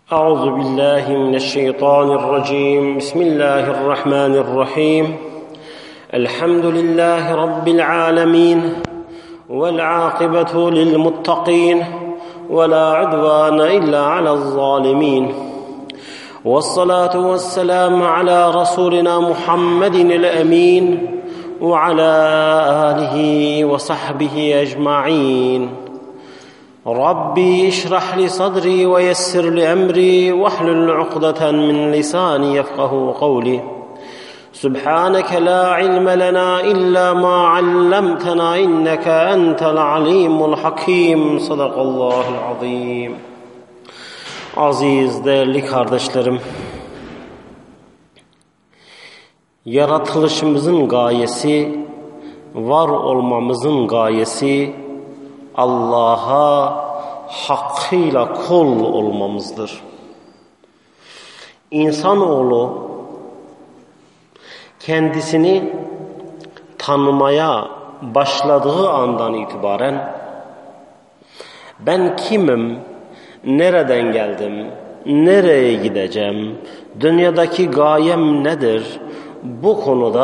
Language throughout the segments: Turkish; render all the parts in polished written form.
أعوذ بالله من الشيطان الرجيم بسم الله الرحمن الرحيم الحمد لله رب العالمين والعاقبة للمتقين ولا عدوان إلا على الظالمين والصلاة والسلام على رسولنا محمد الأمين وعلى آله وصحبه أجمعين ربي اشرح لي صدري ويسر لي أمري واحلل عقدة من لساني يفقه قولي سبحانك لا علم لنا إلا ما علمتنا إنك أنت العليم الحكيم صدق الله العظيم. Aziz, değerli kardeşlerim, yaratılışımızın gayesi, var olmamızın gayesi Allah'a hakkıyla kul olmamızdır. İnsanoğlu kendisini tanımaya başladığı andan itibaren ben kimim, nereden geldim, nereye gideceğim, dünyadaki gayem nedir, bu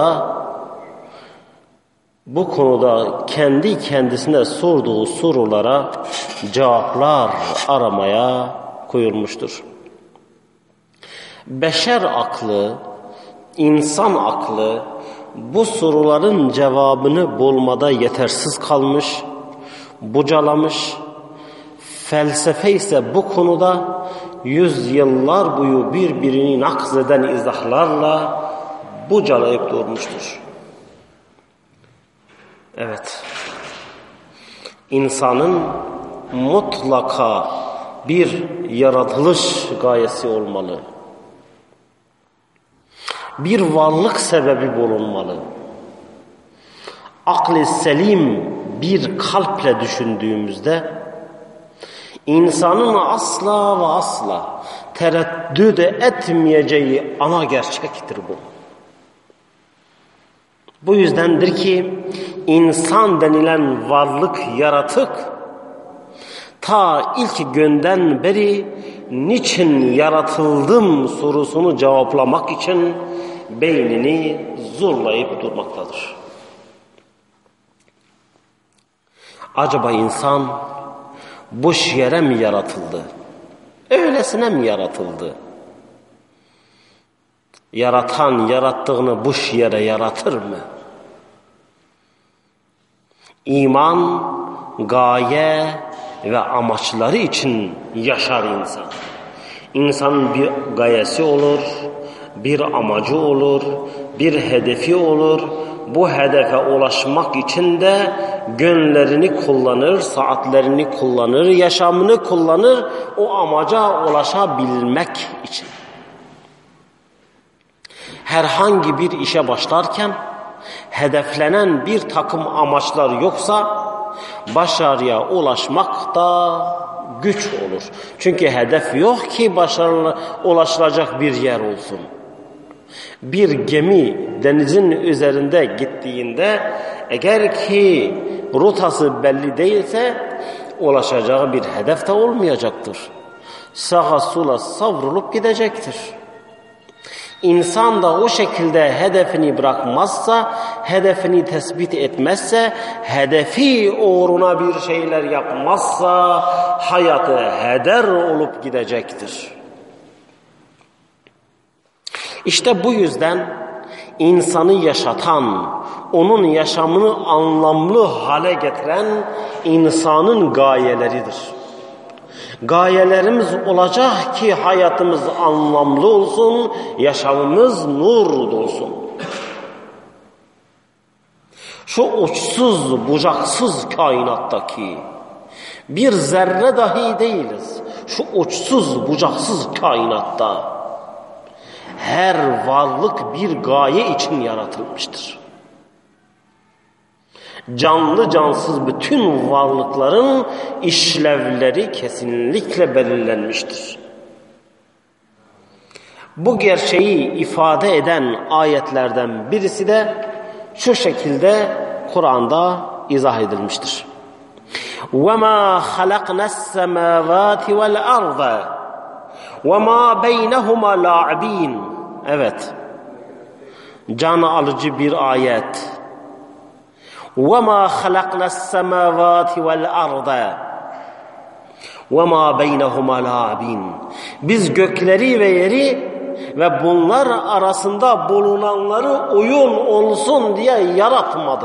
konuda kendi kendisine sorduğu sorulara cevaplar aramaya koyulmuştur. Beşer aklı, insan aklı bu soruların cevabını bulmada yetersiz kalmış, bocalamış. Felsefe ise bu konuda yüzyıllar boyu birbirini nakzeden izahlarla bocalayıp durmuştur. Evet, insanın mutlaka bir yaratılış gayesi olmalı. Bir varlık sebebi bulunmalı. Aklı selim bir kalple düşündüğümüzde insanın asla ve asla tereddüt etmeyeceği ana gerçektir bu. Bu yüzdendir ki insan denilen varlık, yaratık ta ilk günden beri niçin yaratıldım sorusunu cevaplamak için beynini zorlayıp durmaktadır. Acaba insan boş yere mi yaratıldı? Öylesine mi yaratıldı? Yaratan yarattığını boş yere yaratır mı? İman, gaye ve amaçları için yaşar insan. İnsanın bir gayesi olur, bir amacı olur, bir hedefi olur. Bu hedefe ulaşmak için de gönlerini kullanır, saatlerini kullanır, yaşamını kullanır o amaca ulaşabilmek için. Herhangi bir işe başlarken hedeflenen bir takım amaçlar yoksa başarıya ulaşmak da güç olur. Çünkü hedef yok ki başarıya ulaşılacak bir yer olsun. Bir gemi denizin üzerinde gittiğinde eğer ki rotası belli değilse ulaşacağı bir hedef de olmayacaktır. Sağa sola savrulup gidecektir. İnsan da o şekilde hedefini bırakmazsa, hedefini tespit etmezse, hedefi uğruna bir şeyler yapmazsa hayatı heder olup gidecektir. İşte bu yüzden insanı yaşatan, onun yaşamını anlamlı hale getiren insanın gayeleridir. Gayelerimiz olacak ki hayatımız anlamlı olsun, yaşamımız nur dolsun. Şu uçsuz bucaksız kainattaki bir zerre dahi değiliz. Şu uçsuz bucaksız kainatta her varlık bir gaye için yaratılmıştır. Canlı cansız bütün varlıkların işlevleri kesinlikle belirlenmiştir. Bu gerçeği ifade eden ayetlerden birisi de şu şekilde Kur'an'da izah edilmiştir. وَمَا خَلَقْنَا السَّمَاوَاتِ وَالْأَرْضَ وَمَا بَيْنَهُمَا لَاعِب۪ينَ. Evet. Can alıcı bir ayet. وَمَا خَلَقْنَا السَّمَاوَاتِ وَالْأَرْضَ وَمَا بَيْنَهُمَا لَاعِب۪ينَ. Biz gökleri ve yeri ve bunlar arasında bulunanları oyun olsun diye yaratmadık.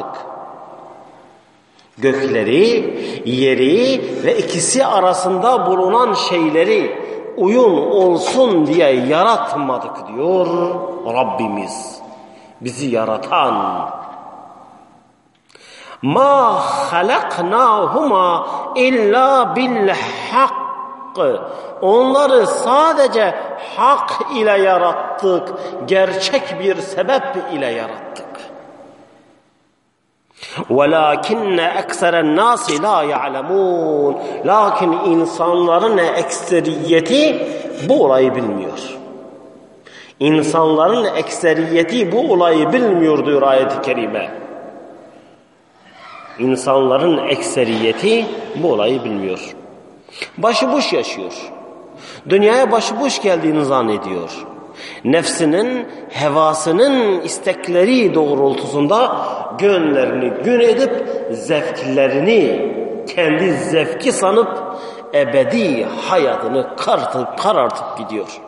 Gökleri, yeri ve ikisi arasında bulunan şeyleri oyun olsun diye yaratmadık diyor Rabbimiz. Bizi yaratan. مَا خَلَقْنَاهُمَا اِلَّا بِالْحَقِّ. Onları sadece hak ile yarattık. Gerçek bir sebep ile yarattık. وَلَاكِنَّ اَكْسَرَ النَّاسِ لَا يَعْلَمُونَ. Lakin insanların ekseriyeti bu olayı bilmiyor. İnsanların ekseriyeti bu olayı bilmiyor diyor ayet-i kerime. İnsanların ekseriyeti bu olayı bilmiyor. Başıboş yaşıyor. Dünyaya başıboş geldiğini zannediyor. Nefsinin, hevasının istekleri doğrultusunda gönlerini gün edip zevklerini kendi zevki sanıp ebedi hayatını karartıp gidiyor.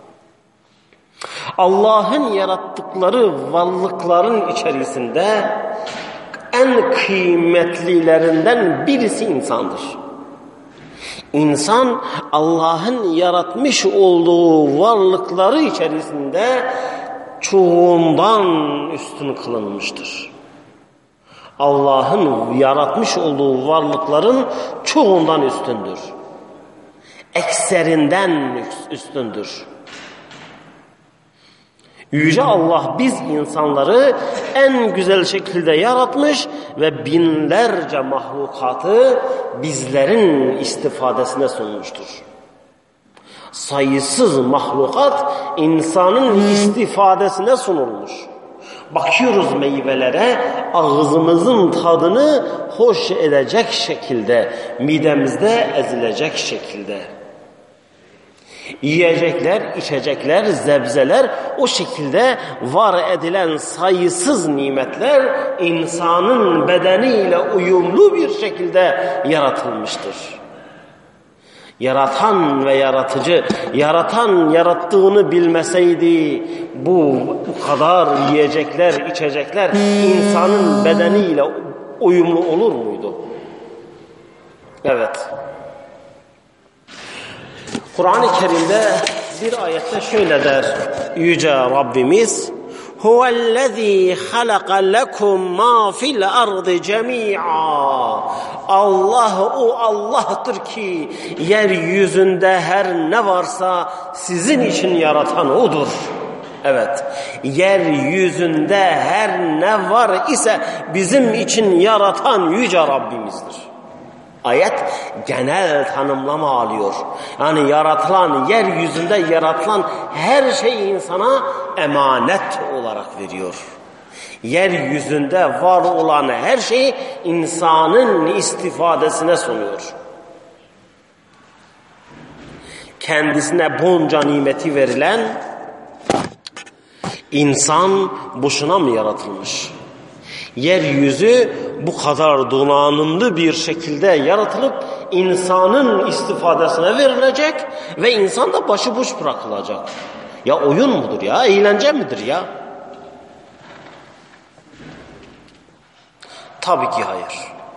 Allah'ın yarattıkları varlıkların içerisinde en kıymetlilerinden birisi insandır. İnsan Allah'ın yaratmış olduğu varlıkları içerisinde çoğundan üstün kılınmıştır. Allah'ın yaratmış olduğu varlıkların çoğundan üstündür. Ekserinden üstündür. Yüce Allah biz insanları en güzel şekilde yaratmış ve binlerce mahlukatı bizlerin istifadesine sunmuştur. Sayısız mahlukat insanın istifadesine sunulmuş. Bakıyoruz meyvelere, ağzımızın tadını hoş edecek şekilde, midemizde ezilecek şekilde. Yiyecekler, içecekler, zebzeler, o şekilde var edilen sayısız nimetler insanın bedeniyle uyumlu bir şekilde yaratılmıştır. Yaratan ve yaratıcı, yaratan yarattığını bilmeseydi bu kadar yiyecekler, içecekler insanın bedeniyle uyumlu olur muydu? Evet. Kur'an-ı Kerim'de bir ayette şöyle der Yüce Rabbimiz: Huvellezî halaka lekum mâ fil ardı cemî'a. Allah o Allah'tır ki yeryüzünde her ne varsa sizin için yaratan odur. Evet, yeryüzünde her ne var ise bizim için yaratan Yüce Rabbimizdir. Ayet genel tanımlama alıyor. Yani yaratılan, yeryüzünde yaratılan her şey insana emanet olarak veriyor. Yeryüzünde var olan her şeyi insanın istifadesine sunuyor. Kendisine bunca nimeti verilen insan boşuna mı yaratılmış? Yeryüzü bu kadar donanımlı bir şekilde yaratılıp insanın istifadesine verilecek ve insan da başıboş bırakılacak. Ya oyun mudur ya? Eğlence midir ya? Tabii ki hayır.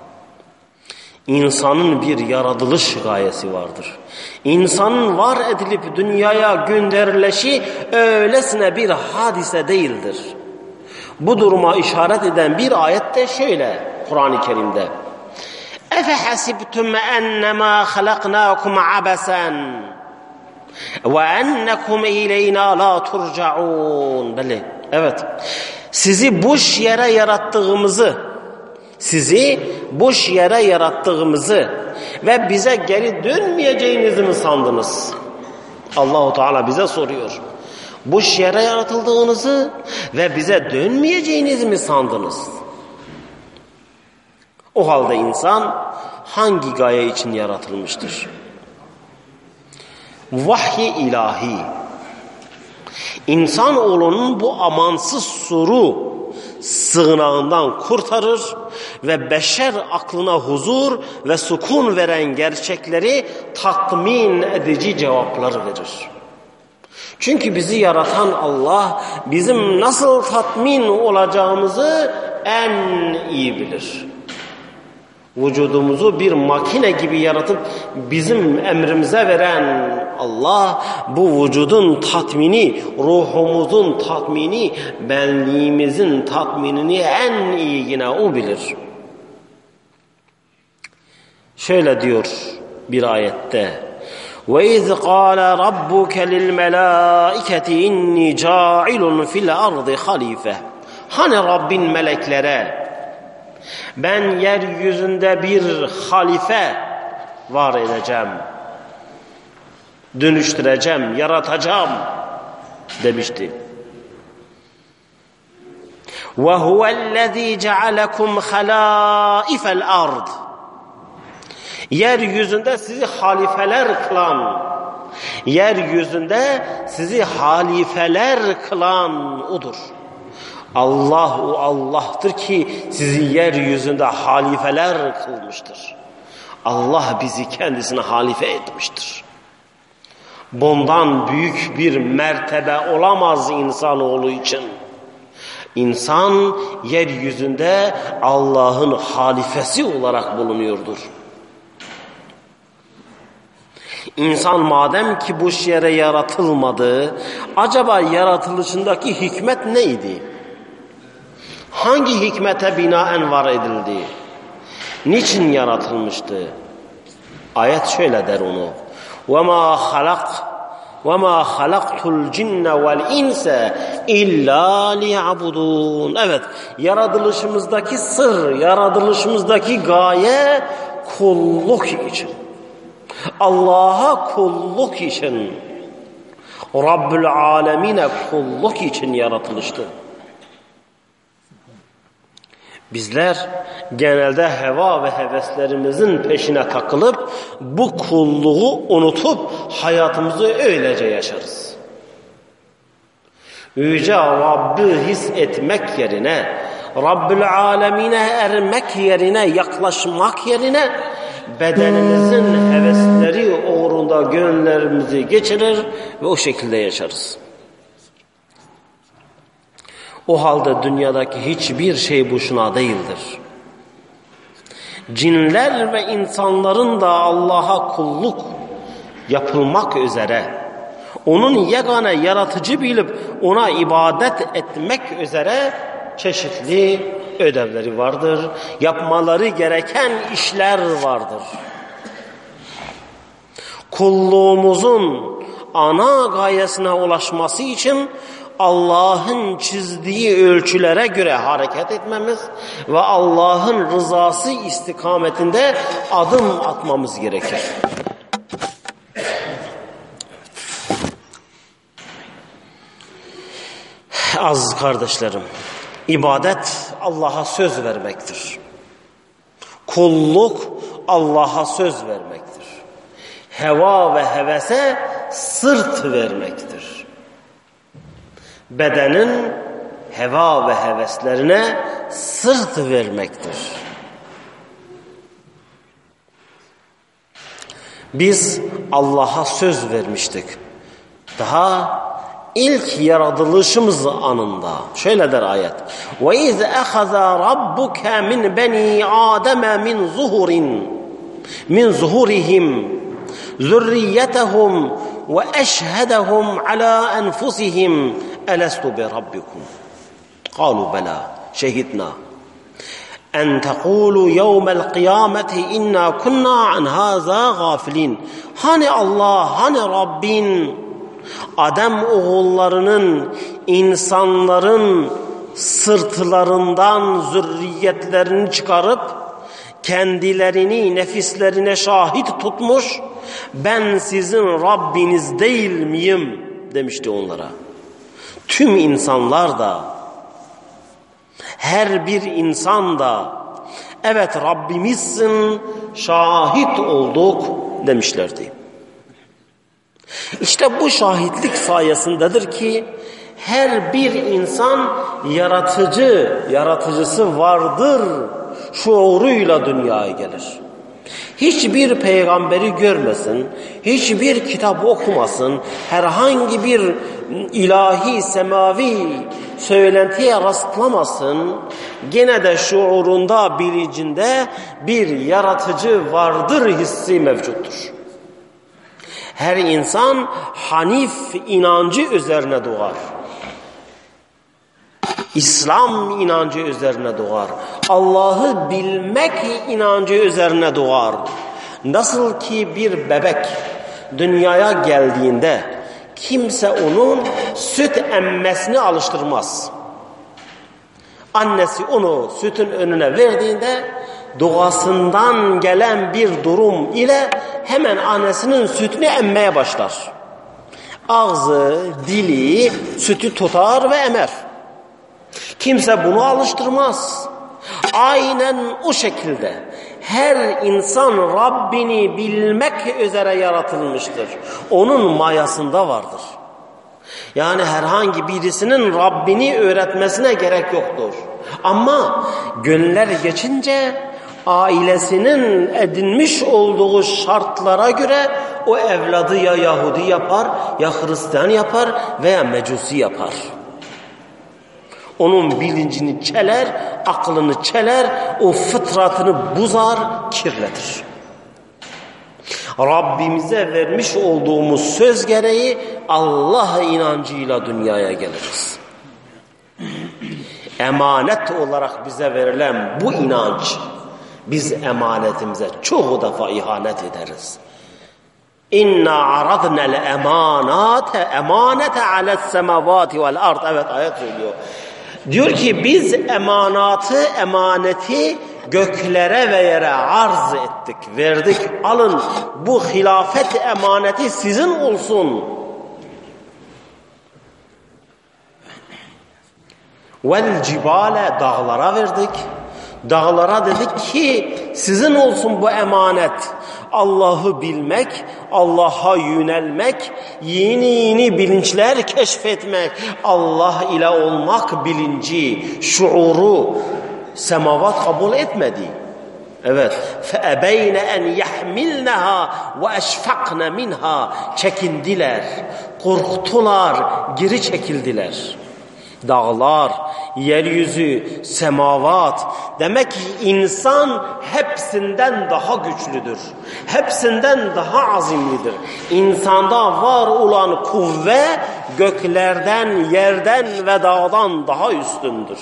İnsanın bir yaratılış gayesi vardır. İnsanın var edilip dünyaya gönderilişi öylesine bir hadise değildir. Bu duruma işaret eden bir ayette şöyle Kur'an-ı Kerim'de: اَفَحَسِبْتُمْ اَنَّمَا خَلَقْنَاكُمْ عَبَسًا وَاَنَّكُمْ اِلَيْنَا لَا تُرْجَعُونَ. Evet, sizi boş yere yarattığımızı ve bize geri dönmeyeceğinizi mi sandınız? Allah-u Teala bize soruyor. Boş yere yaratıldığınızı ve bize dönmeyeceğinizi mi sandınız? O halde insan hangi gaye için yaratılmıştır? Vahyi ilahi. İnsanoğlunun bu amansız soru sığınağından kurtarır ve beşer aklına huzur ve sükun veren gerçekleri tatmin edici cevaplar verir. Çünkü bizi yaratan Allah bizim nasıl tatmin olacağımızı en iyi bilir. Vücudumuzu bir makine gibi yaratıp bizim emrimize veren Allah bu vücudun tatmini, ruhumuzun tatmini, benliğimizin tatminini en iyi yine o bilir. Şöyle diyor bir ayette: وَاِذْ قَالَ رَبُّكَ لِلْمَلَائِكَةِ اِنِّي جَاعِلٌ فِي الْأَرْضِ خَلِيفَةً. Hani Rabbin meleklere ben yeryüzünde bir halife var edeceğim, dönüştüreceğim, yaratacağım demişti. وَهُوَ الَّذ۪ي جَعَلَكُمْ خَلَائِفَ الْأَرْضِ. Yeryüzünde sizi halifeler kılan, yeryüzünde sizi halifeler kılan odur. Allah o Allah'tır ki sizi yeryüzünde halifeler kılmıştır. Allah bizi kendisine halife etmiştir. Bundan büyük bir mertebe olamaz insanoğlu için. İnsan yeryüzünde Allah'ın halifesi olarak bulunuyordur. İnsan madem ki bu yere yaratılmadı, acaba yaratılışındaki hikmet neydi? Hangi hikmete binaen var edildi? Niçin yaratılmıştı? Ayet şöyle der onu: وَمَا خَلَقْتُ الْجِنَّ وَالْاِنْسَ اِلَّا لِيَعْبُدُونَ. Evet, yaratılışımızdaki sır, yaratılışımızdaki gaye kulluk için. Allah'a kulluk için, Rabbül Alemine kulluk için yaratılıştı. Bizler genelde heva ve heveslerimizin peşine takılıp bu kulluğu unutup hayatımızı öylece yaşarız. Yüce Rabb'i his etmek yerine, Rabbül Alemine ermek yerine, yaklaşmak yerine bedenimizin hevesleri uğrunda gönüllerimizi geçirir ve o şekilde yaşarız. O halde dünyadaki hiçbir şey boşuna değildir. Cinler ve insanların da Allah'a kulluk yapılmak üzere, onun yegane yaratıcı bilip ona ibadet etmek üzere çeşitli ödevleri vardır. Yapmaları gereken işler vardır. Kulluğumuzun ana gayesine ulaşması için Allah'ın çizdiği ölçülere göre hareket etmemiz ve Allah'ın rızası istikametinde adım atmamız gerekir. Aziz kardeşlerim, ibadet Allah'a söz vermektir. Kulluk Allah'a söz vermektir. Heva ve hevese sırt vermektir. Bedenin heva ve heveslerine sırt vermektir. Biz Allah'a söz vermiştik. Daha ilk yaratılışımız anında. Şöyle der ayet: وَاِذْ اَخَذَ رَبُّكَ مِنْ بَنِي آدَمَ مِنْ ظُهُورِهِمْ ذُرِّيَّتَهُمْ وَأَشْهَدَهُمْ عَلَى أَنْفُسِهِمْ أَلَسْتُ بِرَبِّكُمْ قَالُوا بَلَى شَهِدْنَا أَنْ تَقُولُوا يَوْمَ الْقِيَامَةِ إِنَّا كُنَّا عَنْ هَذَا غَافِلِينَ. Hani Allah, hani Rabbin Adem oğullarının, insanların sırtlarından zürriyetlerini çıkarıp kendilerini nefislerine şahit tutmuş, ben sizin Rabbiniz değil miyim demişti onlara. Tüm insanlar da, her bir insan da evet Rabbimizsin, şahit olduk demişlerdi. İşte bu şahitlik sayesindedir ki her bir insan yaratıcısı vardır şuuruyla dünyaya gelir. Hiçbir peygamberi görmesin, hiçbir kitap okumasın, herhangi bir ilahi, semavi söylentiye rastlamasın, gene de şuurunda, bilincinde bir yaratıcı vardır hissi mevcuttur. Her insan Hanif inancı üzerine doğar. İslam inancı üzerine doğar. Allah'ı bilmek inancı üzerine doğar. Nasıl ki bir bebek dünyaya geldiğinde kimse onun süt emmesini alıştırmaz. Annesi onu sütün önüne verdiğinde doğasından gelen bir durum ile hemen annesinin sütünü emmeye başlar. Ağzı, dili sütü tutar ve emer. Kimse bunu alıştırmaz. Aynen o şekilde her insan Rabbini bilmek üzere yaratılmıştır. Onun mayasında vardır. Yani herhangi birisinin Rabbini öğretmesine gerek yoktur. Ama günler geçince ailesinin edinmiş olduğu şartlara göre o evladı ya Yahudi yapar, ya Hristiyan yapar veya Mecusi yapar. Onun bilincini çeler, aklını çeler, o fıtratını bozar, kirletir. Rabbimize vermiş olduğumuz söz gereği Allah inancıyla dünyaya geliriz. Emanet olarak bize verilen bu inanç, biz emanetimize çoğu defa ihanet ederiz. İnna aradna'l emanete ale's semavati vel ard. Evet, ayet söylüyor. Diyor ki biz emaneti göklere ve yere arz ettik, verdik. Alın, bu hilafet emaneti sizin olsun. Vel cibale, dağlara verdik. Dağlara dedik ki sizin olsun bu emanet. Allah'ı bilmek, Allah'a yönelmek, yeni bilinçler keşfetmek, Allah ile olmak bilinci, şuuru semavat kabul etmedi. Evet. فَأَبَيْنَ اَنْ يَحْمِلْنَهَا وَاَشْفَقْنَ مِنْهَا. Çekindiler, korktular, geri çekildiler. Dağlar, yeryüzü, semavat. Demek ki insan hepsinden daha güçlüdür. Hepsinden daha azimlidir. İnsanda var olan kuvve göklerden, yerden ve dağdan daha üstündür.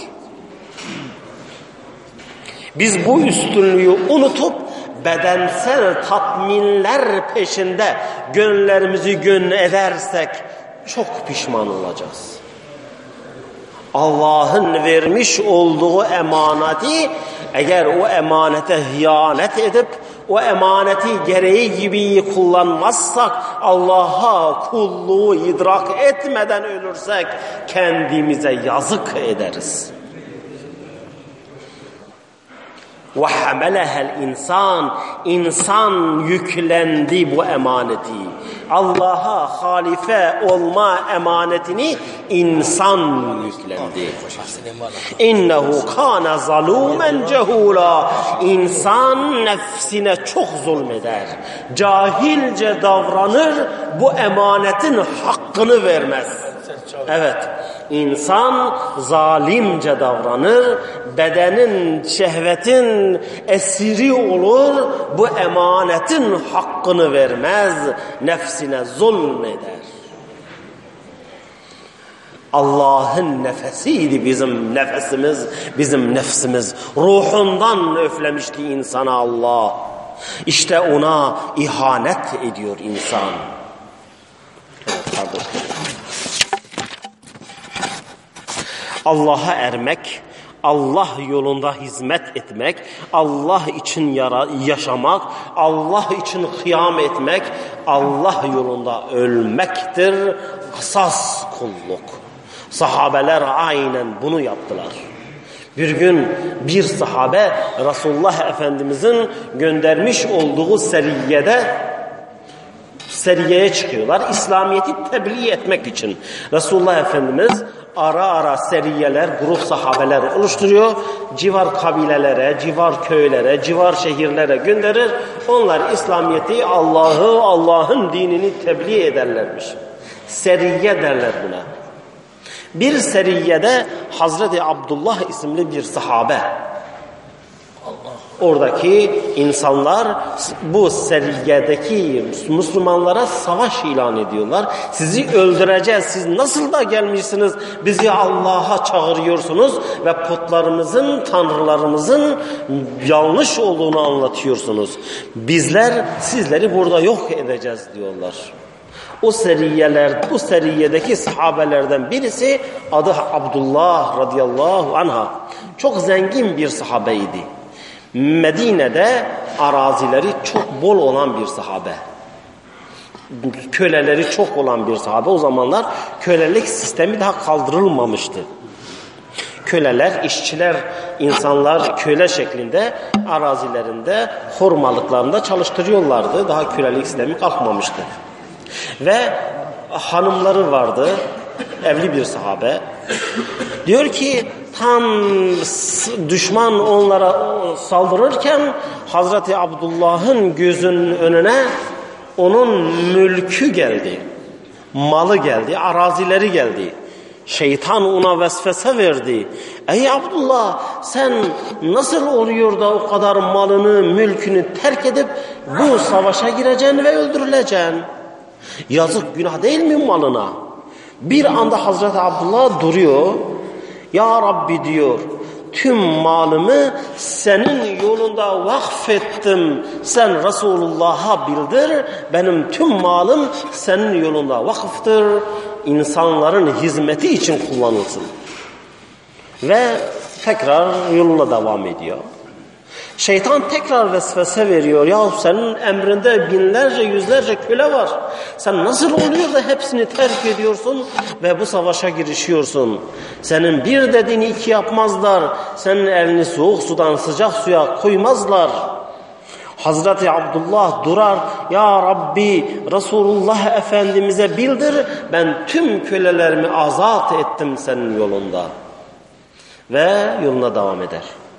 Biz bu üstünlüğü unutup bedensel tatminler peşinde gönüllerimizi gön edersek çok pişman olacağız. Allah'ın vermiş olduğu emaneti eğer o emanete hıyanet edip o emaneti gereği gibi kullanmazsak, Allah'a kulluğu idrak etmeden ölürsek kendimize yazık ederiz. وَحَمَلَهَا الْاِنْسَانِ. İnsan yüklendi bu emaneti. Allah'a halife olma emanetini insan yüklendi. İnnehu kana zalumen cehula. İnsan nefsine çok zulmeder. Cahilce davranır, bu emanetin hakkını vermez. Evet, insan zalimce davranır, bedenin, şehvetin esiri olur, bu emanetin hakkını vermez, nefsine zulmeder. Allah'ın nefesiydi bizim nefesimiz, bizim nefsimiz. Ruhundan üflemişti insana Allah. İşte ona ihanet ediyor insan. Evet, pardon. Allah'a ermek, Allah yolunda hizmet etmek, Allah için yaşamak, Allah için kıyam etmek, Allah yolunda ölmektir asas kulluk. Sahabeler aynen bunu yaptılar. Bir gün bir sahabe seriyeye çıkıyorlar. İslamiyet'i tebliğ etmek için. Resulullah Efendimiz ara ara seriyeler, grup sahabeler oluşturuyor. Civar kabilelere, civar köylere, civar şehirlere gönderir. Onlar İslamiyet'i, Allah'ın dinini tebliğ ederlermiş. Seriye derler buna. Bir seriyede Hazreti Abdullah isimli bir sahabe. Oradaki insanlar bu seriyedeki Müslümanlara savaş ilan ediyorlar. Sizi öldüreceğiz. Siz nasıl da gelmişsiniz? Bizi Allah'a çağırıyorsunuz ve putlarımızın, tanrılarımızın yanlış olduğunu anlatıyorsunuz. Bizler sizleri burada yok edeceğiz diyorlar. O seriyedeki sahabelerden birisi adı Abdullah radıyallahu anha. Çok zengin bir sahabeydi. Medine'de arazileri çok bol olan bir sahabe. Köleleri çok olan bir sahabe. O zamanlar kölelik sistemi daha kaldırılmamıştı. Köleler, işçiler, insanlar köle şeklinde arazilerinde, hurmalıklarında çalıştırıyorlardı. Daha kölelik sistemi kalkmamıştı. Ve hanımları vardı. Evli bir sahabe. Diyor ki tam düşman onlara saldırırken Hazreti Abdullah'ın gözünün önüne onun mülkü geldi. Malı geldi, arazileri geldi. Şeytan ona vesvese verdi. Ey Abdullah, sen nasıl oluyor da o kadar malını, mülkünü terk edip bu savaşa gireceksin ve öldürüleceksin? Yazık, günah değil mi malına? Bir anda Hazreti Abdullah duruyor. Ya Rabbi diyor, tüm malımı senin yolunda vakfettim. Sen Resulullah'a bildir. Benim tüm malım senin yolunda vakıftır. İnsanların hizmeti için kullanılsın. Ve tekrar yoluna devam ediyor. Şeytan tekrar vesvese veriyor. Ya senin emrinde binlerce, yüzlerce köle var. Sen nasıl oluyor da hepsini terk ediyorsun ve bu savaşa girişiyorsun? Senin bir dediğini iki yapmazlar. Senin elini soğuk sudan sıcak suya koymazlar. Hazreti Abdullah durar. Ya Rabbi, Resulullah Efendimiz'e bildir. Ben tüm kölelerimi azat ettim senin yolunda. Ve yoluna devam eder.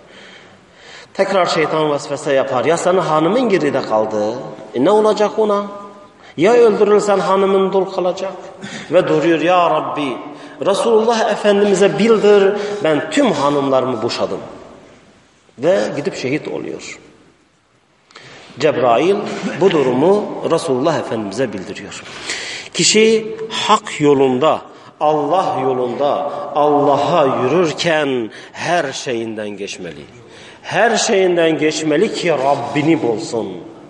Tekrar şeytan vesvese yapar. Ya senin hanımın geride kaldı. Ne olacak ona? Ya öldürülsen hanımın dul kalacak. Ve duruyor. Ya Rabbi, Resulullah Efendimiz'e bildir. Ben tüm hanımlarımı boşadım. Ve gidip şehit oluyor. Cebrail bu durumu Resulullah Efendimiz'e bildiriyor. Kişi hak yolunda, Allah yolunda, Allah'a yürürken her şeyinden geçmeli. Her şeyinden geçmeli ki Rabbini bulsun.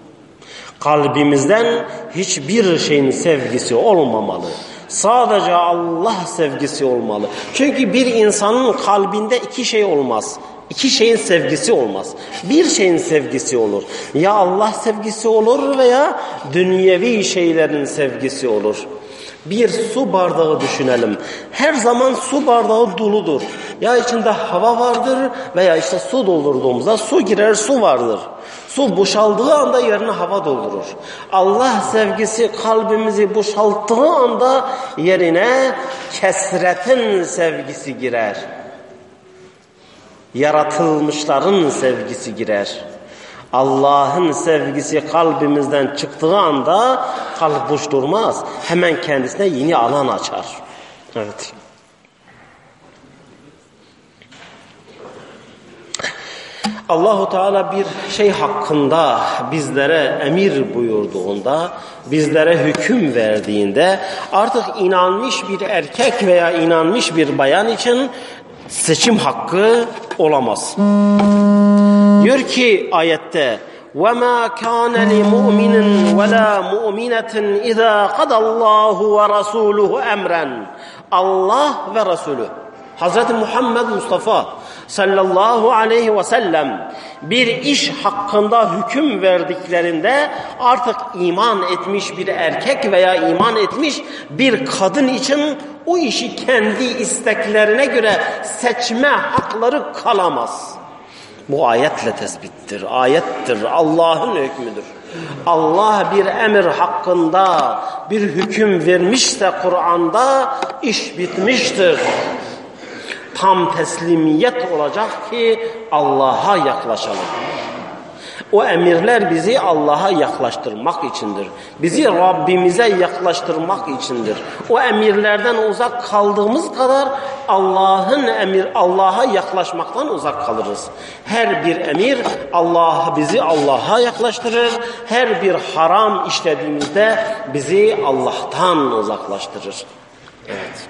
Kalbimizden hiçbir şeyin sevgisi olmamalı. Sadece Allah sevgisi olmalı. Çünkü bir insanın kalbinde iki şey olmaz. İki şeyin sevgisi olmaz. Bir şeyin sevgisi olur. Ya Allah sevgisi olur veya dünyevi şeylerin sevgisi olur. Bir su bardağı düşünelim. Her zaman su bardağı doludur. Ya içinde hava vardır veya işte su doldurduğumuzda su girer, su vardır. Su boşaldığı anda yerine hava doldurur. Allah sevgisi kalbimizi boşalttığı anda yerine kesretin sevgisi girer. Yaratılmışların sevgisi girer. Allah'ın sevgisi kalbimizden çıktığı anda kalp boş durmaz. Hemen kendisine yeni alan açar. Evet. Allahu Teala bir şey hakkında bizlere emir buyurduğunda, bizlere hüküm verdiğinde artık inanmış bir erkek veya inanmış bir bayan için seçim hakkı olamaz. Diyor ki ayette: وَمَا كَانَ لِمُؤْمِنٍ وَلَا مُؤْمِنَةٍ اِذَا قَدَ اللّٰهُ وَرَسُولُهُ اَمْرًا. Allah ve Resulü Hazreti Muhammed Mustafa sallallahu aleyhi ve sellem bir iş hakkında hüküm verdiklerinde artık iman etmiş bir erkek veya iman etmiş bir kadın için o işi kendi isteklerine göre seçme hakları kalamaz. Bu ayetle tespittir, ayettir, Allah'ın hükmüdür. Allah bir emir hakkında bir hüküm vermişse Kur'an'da iş bitmiştir. Tam teslimiyet olacak ki Allah'a yaklaşalım. O emirler bizi Allah'a yaklaştırmak içindir. Bizi Rabbimize yaklaştırmak içindir. O emirlerden uzak kaldığımız kadar Allah'a yaklaşmaktan uzak kalırız. Her bir emir bizi Allah'a yaklaştırır. Her bir haram işlediğimizde bizi Allah'tan uzaklaştırır. Evet.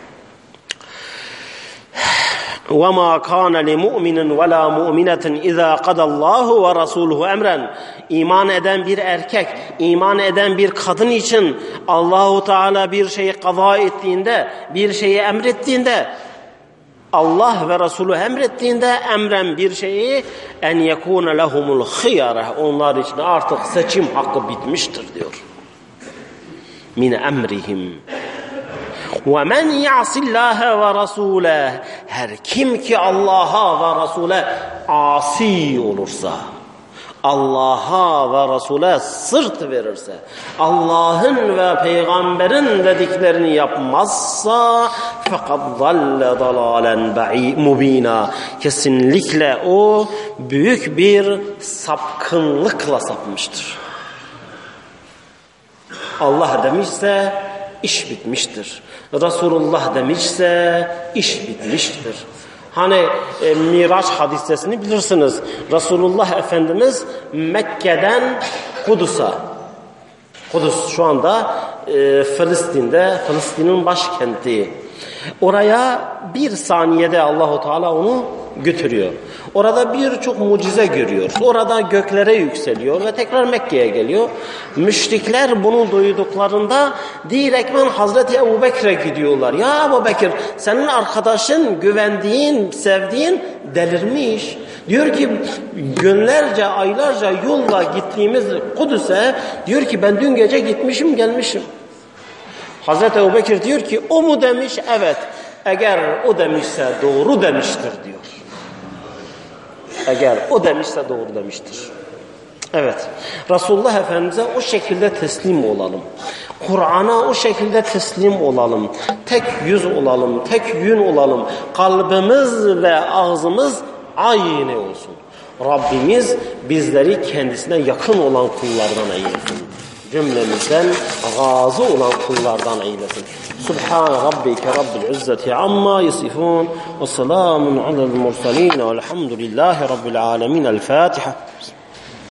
وَمَا كَانَ لِمُؤْمِنٍ وَلَا مُؤْمِنَةٍ اِذَا قَدَ اللّٰهُ وَرَسُولُهُ اَمْرًا. İman eden bir erkek, iman eden bir kadın için Allahu Teala bir şeyi kaza ettiğinde, bir şeyi emrettiğinde, Allah ve Resulü emrettiğinde emren bir şeyi en yekûne lehumul khiyare, onlar için artık seçim hakkı bitmiştir diyor. Min emrihim. وَمَنْ يَعْصِ اللّٰهَ وَرَسُولَهُ. Her kim ki Allah'a ve Resul'e asi olursa, Allah'a ve Resul'e sırt verirse, Allah'ın ve Peygamber'in dediklerini yapmazsa فَقَدْ ضَلَّ ضَلَالًا مُب۪ينًا. Kesinlikle o büyük bir sapkınlıkla sapmıştır. Allah demişse iş bitmiştir. Resulullah demişse iş bitmiştir. Hani Miraç hadisesini bilirsiniz. Resulullah Efendimiz Mekke'den Kudüs şu anda Filistin'in başkenti. Oraya bir saniyede Allahu Teala onu götürüyor. Orada birçok mucize görüyor. Orada göklere yükseliyor ve tekrar Mekke'ye geliyor. Müşrikler bunu duyduklarında direktmen Hazreti Ebu Bekir'e gidiyorlar. Ya Ebu Bekir, senin arkadaşın, güvendiğin, sevdiğin delirmiş. Diyor ki günlerce, aylarca yolla gittiğimiz Kudüs'e, diyor ki ben dün gece gitmişim, gelmişim. Hazreti Ebu Bekir diyor ki o mu demiş? Evet. Eğer o demişse doğru demiştir diyor. Eğer o demişse doğru demiştir. Evet. Resulullah Efendimiz'e o şekilde teslim olalım. Kur'an'a o şekilde teslim olalım. Tek yüz olalım, tek yön olalım. Kalbimiz ve ağzımız aynı olsun. Rabbimiz bizleri kendisine yakın olan kullardan eylesin. Cümlemizden razı olan kullardan eylesin. Subhan rabbike rabbil izzeti amma yasifun ve selamun alel mursalin velhamdülillahi rabbil alemin. El Fatiha.